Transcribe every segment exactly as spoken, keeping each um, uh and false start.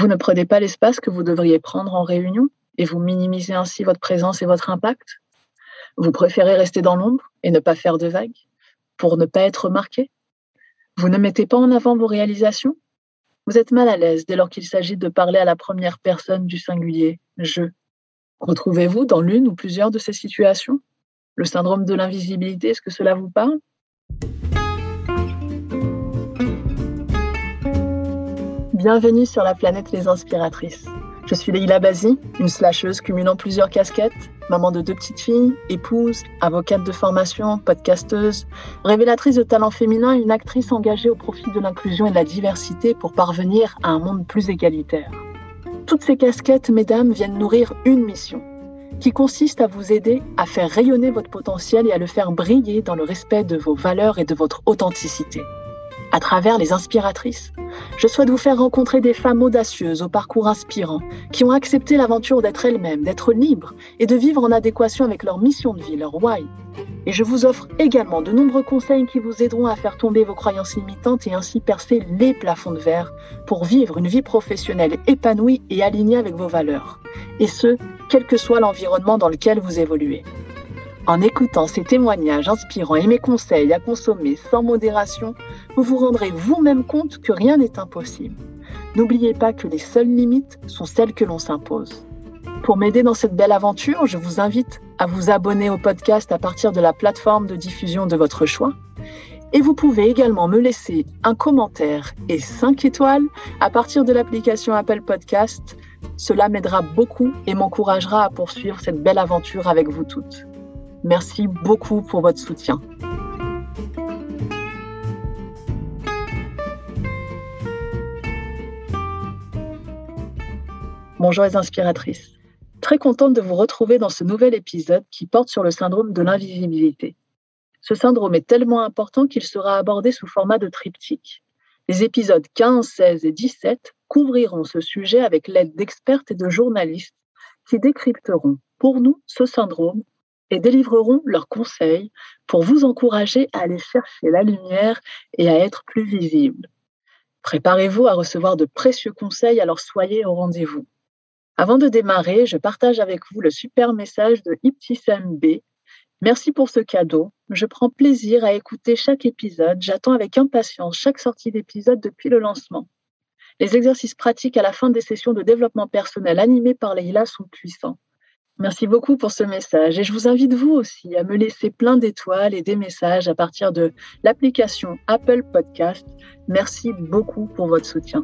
Vous ne prenez pas l'espace que vous devriez prendre en réunion et vous minimisez ainsi votre présence et votre impact. Vous préférez rester dans l'ombre et ne pas faire de vagues pour ne pas être remarqué. Vous ne mettez pas en avant vos réalisations. Vous êtes mal à l'aise dès lors qu'il s'agit de parler à la première personne du singulier, je. Retrouvez-vous dans l'une ou plusieurs de ces situations? Le syndrome de l'invisibilité, est-ce que cela vous parle? Bienvenue sur la planète Les Inspiratrices. Je suis Leïla Bazi, une slasheuse cumulant plusieurs casquettes, maman de deux petites filles, épouse, avocate de formation, podcasteuse, révélatrice de talents féminins et une actrice engagée au profit de l'inclusion et de la diversité pour parvenir à un monde plus égalitaire. Toutes ces casquettes, mesdames, viennent nourrir une mission, qui consiste à vous aider à faire rayonner votre potentiel et à le faire briller dans le respect de vos valeurs et de votre authenticité. À travers les inspiratrices, je souhaite vous faire rencontrer des femmes audacieuses au parcours inspirant, qui ont accepté l'aventure d'être elles-mêmes, d'être libres et de vivre en adéquation avec leur mission de vie, leur why. Et je vous offre également de nombreux conseils qui vous aideront à faire tomber vos croyances limitantes et ainsi percer les plafonds de verre pour vivre une vie professionnelle épanouie et alignée avec vos valeurs. Et ce, quel que soit l'environnement dans lequel vous évoluez. En écoutant ces témoignages inspirants et mes conseils à consommer sans modération, vous vous rendrez vous-même compte que rien n'est impossible. N'oubliez pas que les seules limites sont celles que l'on s'impose. Pour m'aider dans cette belle aventure, je vous invite à vous abonner au podcast à partir de la plateforme de diffusion de votre choix. Et vous pouvez également me laisser un commentaire et cinq étoiles à partir de l'application Apple Podcast. Cela m'aidera beaucoup et m'encouragera à poursuivre cette belle aventure avec vous toutes. Merci beaucoup pour votre soutien. Bonjour les inspiratrices. Très contente de vous retrouver dans ce nouvel épisode qui porte sur le syndrome de l'invisibilité. Ce syndrome est tellement important qu'il sera abordé sous format de triptyque. Les épisodes quinze, seize et dix-sept couvriront ce sujet avec l'aide d'expertes et de journalistes qui décrypteront pour nous ce syndrome et délivreront leurs conseils pour vous encourager à aller chercher la lumière et à être plus visible. Préparez-vous à recevoir de précieux conseils, alors soyez au rendez-vous. Avant de démarrer, je partage avec vous le super message de Ibtissam B. Merci pour ce cadeau. Je prends plaisir à écouter chaque épisode. J'attends avec impatience chaque sortie d'épisode depuis le lancement. Les exercices pratiques à la fin des sessions de développement personnel animées par Leïla sont puissants. Merci beaucoup pour ce message et je vous invite vous aussi à me laisser plein d'étoiles et des messages à partir de l'application Apple Podcast. Merci beaucoup pour votre soutien.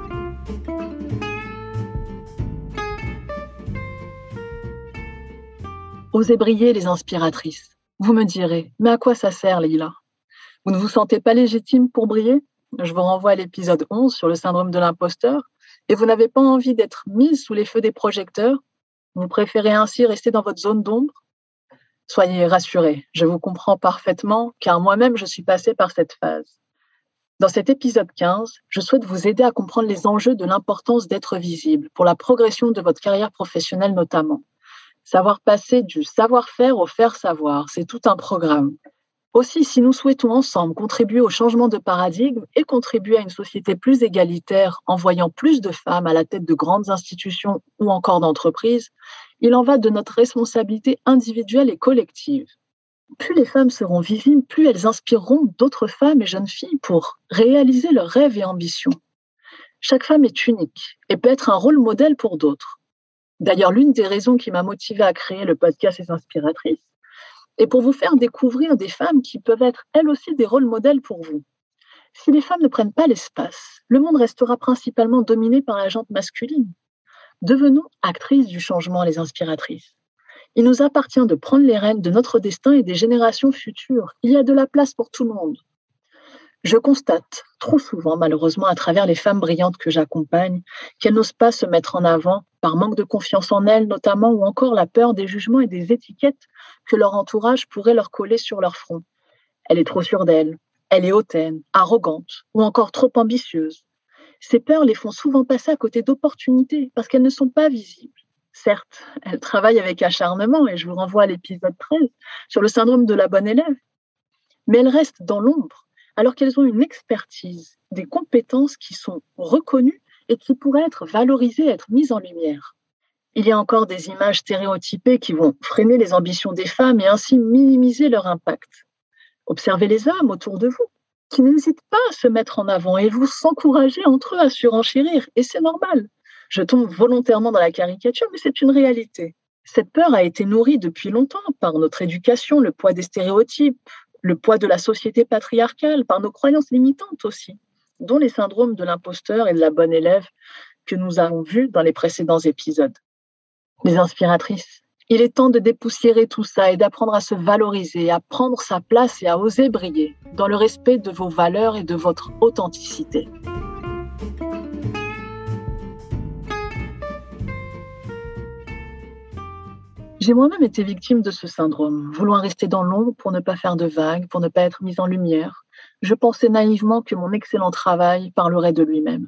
Osez briller les inspiratrices. Vous me direz, mais à quoi ça sert, Leïla? Vous ne vous sentez pas légitime pour briller? Je vous renvoie à l'épisode onze sur le syndrome de l'imposteur et vous n'avez pas envie d'être mise sous les feux des projecteurs? Vous préférez ainsi rester dans votre zone d'ombre? Soyez rassurés, je vous comprends parfaitement car moi-même je suis passée par cette phase. Dans cet épisode quinze, je souhaite vous aider à comprendre les enjeux de l'importance d'être visible pour la progression de votre carrière professionnelle notamment. Savoir passer du savoir-faire au faire-savoir, c'est tout un programme. Aussi, si nous souhaitons ensemble contribuer au changement de paradigme et contribuer à une société plus égalitaire en voyant plus de femmes à la tête de grandes institutions ou encore d'entreprises, il en va de notre responsabilité individuelle et collective. Plus les femmes seront visibles, plus elles inspireront d'autres femmes et jeunes filles pour réaliser leurs rêves et ambitions. Chaque femme est unique et peut être un rôle modèle pour d'autres. D'ailleurs, l'une des raisons qui m'a motivée à créer le podcast Les Inspiratrices est pour vous faire découvrir des femmes qui peuvent être elles aussi des rôles modèles pour vous. Si les femmes ne prennent pas l'espace, le monde restera principalement dominé par la gente masculine. Devenons actrices du changement, les inspiratrices. Il nous appartient de prendre les rênes de notre destin et des générations futures. Il y a de la place pour tout le monde. Je constate trop souvent, malheureusement, à travers les femmes brillantes que j'accompagne, qu'elles n'osent pas se mettre en avant par manque de confiance en elles, notamment, ou encore la peur des jugements et des étiquettes que leur entourage pourrait leur coller sur leur front. Elle est trop sûre d'elle, elle est hautaine, arrogante ou encore trop ambitieuse. Ces peurs les font souvent passer à côté d'opportunités parce qu'elles ne sont pas visibles. Certes, elles travaillent avec acharnement et je vous renvoie à l'épisode treize sur le syndrome de la bonne élève, mais elles restent dans l'ombre alors qu'elles ont une expertise, des compétences qui sont reconnues et qui pourraient être valorisées, être mises en lumière. Il y a encore des images stéréotypées qui vont freiner les ambitions des femmes et ainsi minimiser leur impact. Observez les hommes autour de vous, qui n'hésitent pas à se mettre en avant et vous s'encourager entre eux à surenchérir, et c'est normal. Je tombe volontairement dans la caricature, mais c'est une réalité. Cette peur a été nourrie depuis longtemps par notre éducation, le poids des stéréotypes, le poids de la société patriarcale, par nos croyances limitantes aussi, dont les syndromes de l'imposteur et de la bonne élève que nous avons vus dans les précédents épisodes. Les inspiratrices, il est temps de dépoussiérer tout ça et d'apprendre à se valoriser, à prendre sa place et à oser briller, dans le respect de vos valeurs et de votre authenticité. J'ai moi-même été victime de ce syndrome, vouloir rester dans l'ombre pour ne pas faire de vagues, pour ne pas être mise en lumière. Je pensais naïvement que mon excellent travail parlerait de lui-même.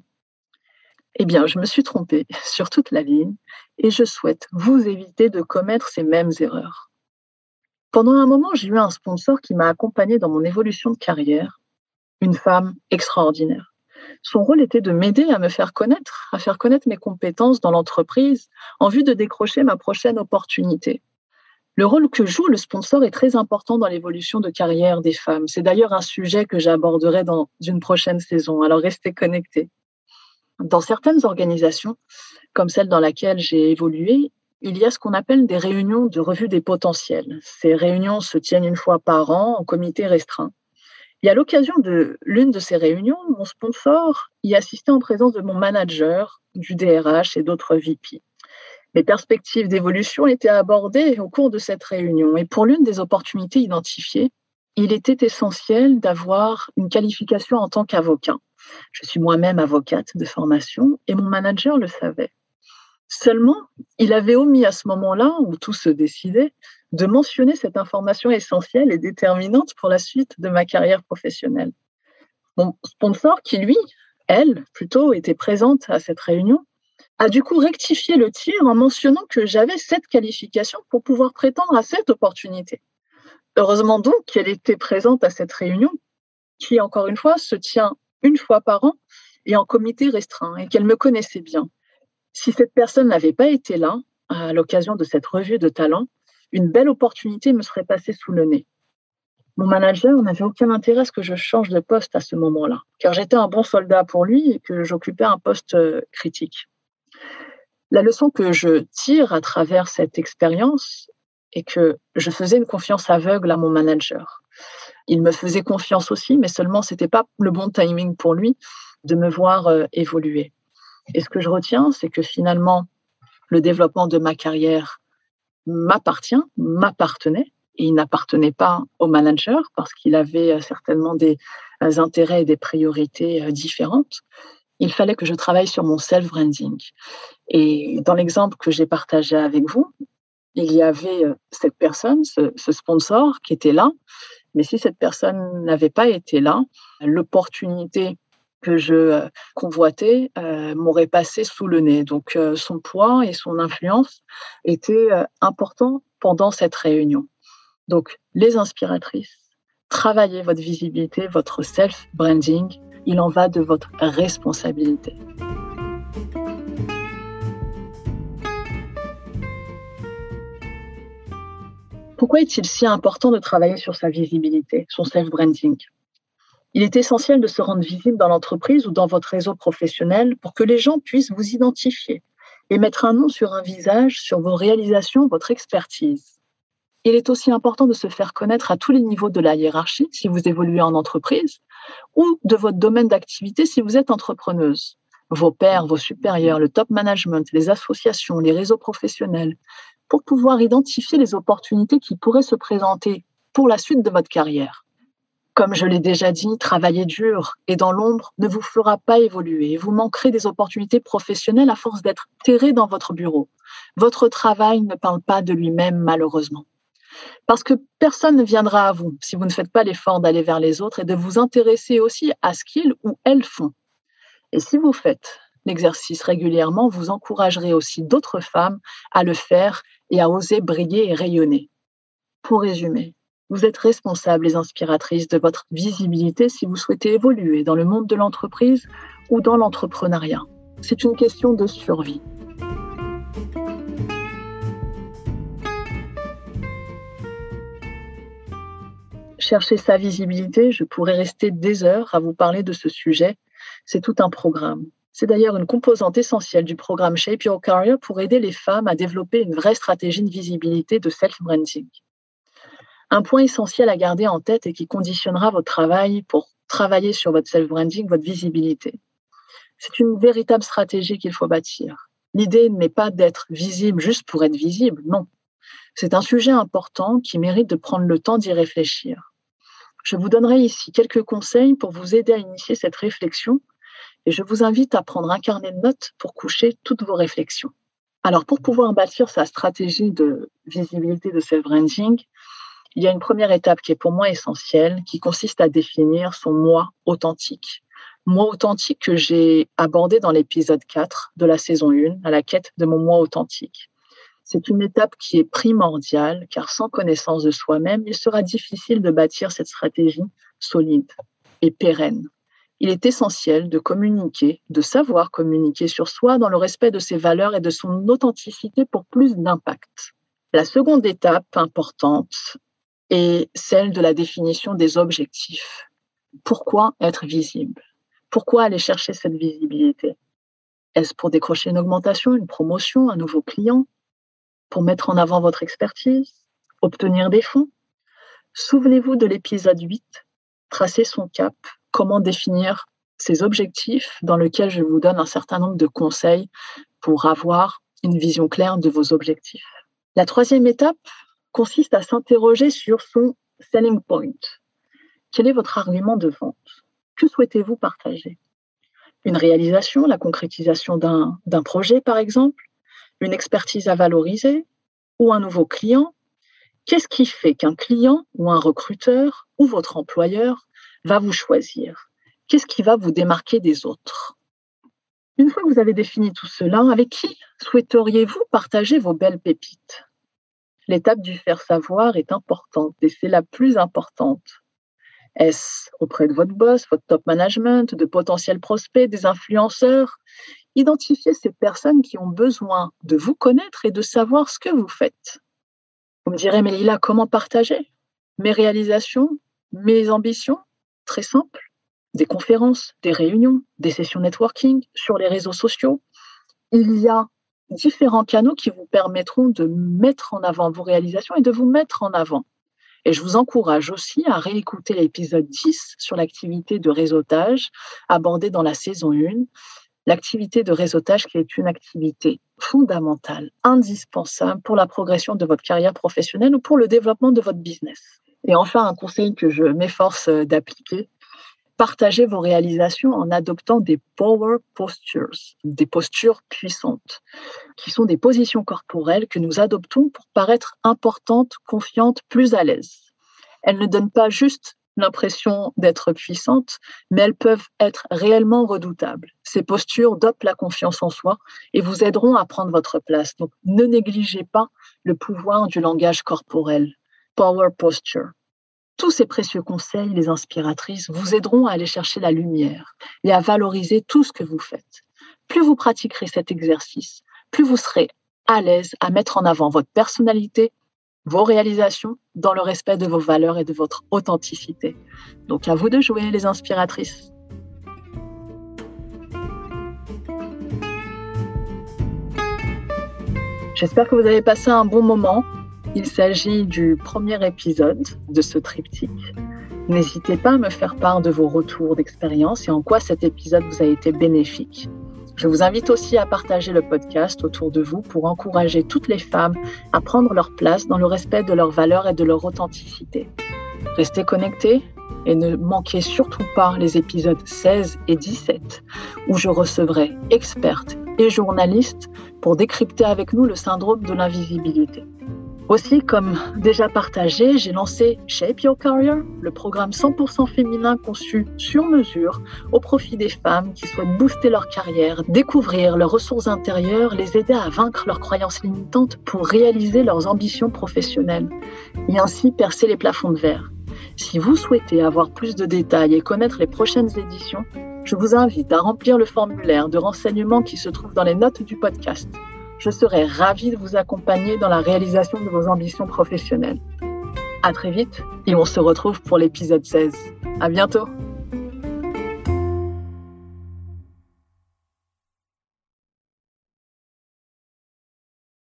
Eh bien, je me suis trompée sur toute la ligne et je souhaite vous éviter de commettre ces mêmes erreurs. Pendant un moment, j'ai eu un sponsor qui m'a accompagnée dans mon évolution de carrière, une femme extraordinaire. Son rôle était de m'aider à me faire connaître, à faire connaître mes compétences dans l'entreprise en vue de décrocher ma prochaine opportunité. Le rôle que joue le sponsor est très important dans l'évolution de carrière des femmes. C'est d'ailleurs un sujet que j'aborderai dans une prochaine saison, alors restez connectés. Dans certaines organisations, comme celle dans laquelle j'ai évolué, il y a ce qu'on appelle des réunions de revue des potentiels. Ces réunions se tiennent une fois par an en comité restreint. Et à l'occasion de l'une de ces réunions, mon sponsor y assistait en présence de mon manager, du D R H et d'autres V P. Mes perspectives d'évolution étaient abordées au cours de cette réunion. Et pour l'une des opportunités identifiées, il était essentiel d'avoir une qualification en tant qu'avocat. Je suis moi-même avocate de formation et mon manager le savait. Seulement, il avait omis à ce moment-là, où tout se décidait, de mentionner cette information essentielle et déterminante pour la suite de ma carrière professionnelle. Mon sponsor, qui lui, elle, plutôt, était présente à cette réunion, a du coup rectifié le tir en mentionnant que j'avais cette qualification pour pouvoir prétendre à cette opportunité. Heureusement donc qu'elle était présente à cette réunion, qui, encore une fois, se tient une fois par an et en comité restreint, et qu'elle me connaissait bien. Si cette personne n'avait pas été là, à l'occasion de cette revue de talent, une belle opportunité me serait passée sous le nez. Mon manager n'avait aucun intérêt à ce que je change de poste à ce moment-là, car j'étais un bon soldat pour lui et que j'occupais un poste critique. La leçon que je tire à travers cette expérience est que je faisais une confiance aveugle à mon manager. Il me faisait confiance aussi, mais seulement ce n'était pas le bon timing pour lui de me voir euh, évoluer. Et ce que je retiens, c'est que finalement, le développement de ma carrière m'appartient, m'appartenait, et il n'appartenait pas au manager parce qu'il avait certainement des intérêts et des priorités différentes. Il fallait que je travaille sur mon self-branding. Et dans l'exemple que j'ai partagé avec vous, il y avait cette personne, ce, ce sponsor qui était là, mais si cette personne n'avait pas été là, l'opportunité que je convoitais euh, m'aurait passé sous le nez. Donc euh, son poids et son influence étaient euh, importants pendant cette réunion. Donc les inspiratrices, travaillez votre visibilité, votre self-branding, il en va de votre responsabilité. Pourquoi est-il si important de travailler sur sa visibilité, son self-branding ? Il est essentiel de se rendre visible dans l'entreprise ou dans votre réseau professionnel pour que les gens puissent vous identifier et mettre un nom sur un visage, sur vos réalisations, votre expertise. Il est aussi important de se faire connaître à tous les niveaux de la hiérarchie si vous évoluez en entreprise ou de votre domaine d'activité si vous êtes entrepreneuse. Vos pairs, vos supérieurs, le top management, les associations, les réseaux professionnels, pour pouvoir identifier les opportunités qui pourraient se présenter pour la suite de votre carrière. Comme je l'ai déjà dit, travailler dur et dans l'ombre ne vous fera pas évoluer. Vous manquerez des opportunités professionnelles à force d'être terré dans votre bureau. Votre travail ne parle pas de lui-même, malheureusement. Parce que personne ne viendra à vous si vous ne faites pas l'effort d'aller vers les autres et de vous intéresser aussi à ce qu'ils ou elles font. Et si vous faites l'exercice régulièrement, vous encouragerez aussi d'autres femmes à le faire et à oser briller et rayonner. Pour résumer, vous êtes responsables, les inspiratrices, de votre visibilité si vous souhaitez évoluer dans le monde de l'entreprise ou dans l'entrepreneuriat. C'est une question de survie. Chercher sa visibilité, je pourrais rester des heures à vous parler de ce sujet. C'est tout un programme. C'est d'ailleurs une composante essentielle du programme Shape Your Career pour aider les femmes à développer une vraie stratégie de visibilité de self-branding. Un point essentiel à garder en tête et qui conditionnera votre travail pour travailler sur votre self-branding, votre visibilité. C'est une véritable stratégie qu'il faut bâtir. L'idée n'est pas d'être visible juste pour être visible, non. C'est un sujet important qui mérite de prendre le temps d'y réfléchir. Je vous donnerai ici quelques conseils pour vous aider à initier cette réflexion et je vous invite à prendre un carnet de notes pour coucher toutes vos réflexions. Alors, pour pouvoir bâtir sa stratégie de visibilité de self-branding, il y a une première étape qui est pour moi essentielle, qui consiste à définir son moi authentique. Moi authentique que j'ai abordé dans l'épisode quatre de la saison un, à la quête de mon moi authentique. C'est une étape qui est primordiale, car sans connaissance de soi-même, il sera difficile de bâtir cette stratégie solide et pérenne. Il est essentiel de communiquer, de savoir communiquer sur soi dans le respect de ses valeurs et de son authenticité pour plus d'impact. La seconde étape importante est celle de la définition des objectifs. Pourquoi être visible ? Pourquoi aller chercher cette visibilité ? Est-ce pour décrocher une augmentation, une promotion, un nouveau client ? Pour mettre en avant votre expertise, obtenir des fonds. Souvenez-vous de l'épisode huit, tracer son cap, comment définir ses objectifs, dans lequel je vous donne un certain nombre de conseils pour avoir une vision claire de vos objectifs. La troisième étape consiste à s'interroger sur son selling point. Quel est votre argument de vente ? Que souhaitez-vous partager ? Une réalisation, la concrétisation d'un, d'un projet par exemple ? Une expertise à valoriser ou un nouveau client? Qu'est-ce qui fait qu'un client ou un recruteur ou votre employeur va vous choisir? Qu'est-ce qui va vous démarquer des autres? Une fois que vous avez défini tout cela, avec qui souhaiteriez-vous partager vos belles pépites? L'étape du faire savoir est importante et c'est la plus importante. Est-ce auprès de votre boss, votre top management, de potentiels prospects, des influenceurs? Identifiez ces personnes qui ont besoin de vous connaître et de savoir ce que vous faites. Vous me direz, mais Lila, comment partager mes réalisations, mes ambitions? Très simple. Des conférences, des réunions, des sessions networking sur les réseaux sociaux. Il y a différents canaux qui vous permettront de mettre en avant vos réalisations et de vous mettre en avant. Et je vous encourage aussi à réécouter l'épisode dix sur l'activité de réseautage abordée dans la saison un. L'activité de réseautage qui est une activité fondamentale, indispensable pour la progression de votre carrière professionnelle ou pour le développement de votre business. Et enfin, un conseil que je m'efforce d'appliquer, partagez vos réalisations en adoptant des power postures, des postures puissantes, qui sont des positions corporelles que nous adoptons pour paraître importantes, confiantes, plus à l'aise. Elles ne donnent pas juste l'impression d'être puissantes, mais elles peuvent être réellement redoutables. Ces postures dopent la confiance en soi et vous aideront à prendre votre place. Donc, ne négligez pas le pouvoir du langage corporel. Power posture. Tous ces précieux conseils, les inspiratrices, vous aideront à aller chercher la lumière et à valoriser tout ce que vous faites. Plus vous pratiquerez cet exercice, plus vous serez à l'aise à mettre en avant votre personnalité, vos réalisations, dans le respect de vos valeurs et de votre authenticité. Donc à vous de jouer, les inspiratrices. J'espère que vous avez passé un bon moment. Il s'agit du premier épisode de ce triptyque. N'hésitez pas à me faire part de vos retours d'expérience et en quoi cet épisode vous a été bénéfique. Je vous invite aussi à partager le podcast autour de vous pour encourager toutes les femmes à prendre leur place dans le respect de leurs valeurs et de leur authenticité. Restez connectés et ne manquez surtout pas les épisodes seize et dix-sept où je recevrai expertes et journalistes pour décrypter avec nous le syndrome de l'invisibilité. Aussi, comme déjà partagé, j'ai lancé Shape Your Career, le programme cent pour cent féminin conçu sur mesure au profit des femmes qui souhaitent booster leur carrière, découvrir leurs ressources intérieures, les aider à vaincre leurs croyances limitantes pour réaliser leurs ambitions professionnelles et ainsi percer les plafonds de verre. Si vous souhaitez avoir plus de détails et connaître les prochaines éditions, Je vous invite à remplir le formulaire de renseignements qui se trouve dans les notes du podcast. Je serai ravie de vous accompagner dans la réalisation de vos ambitions professionnelles. À très vite et on se retrouve pour l'épisode seize. À bientôt!